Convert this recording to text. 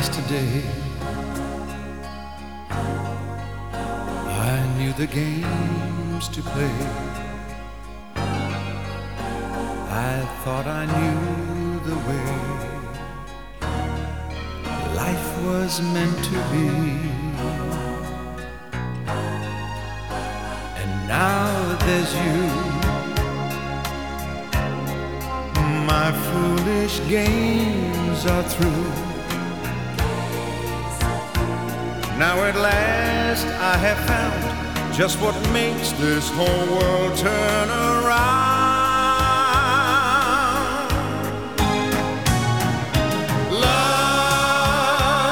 yesterday I knew the games to play. I thought I knew the way life was meant to be. And now that there's you, my foolish games are through. Now at last I have found just what makes this whole world turn around.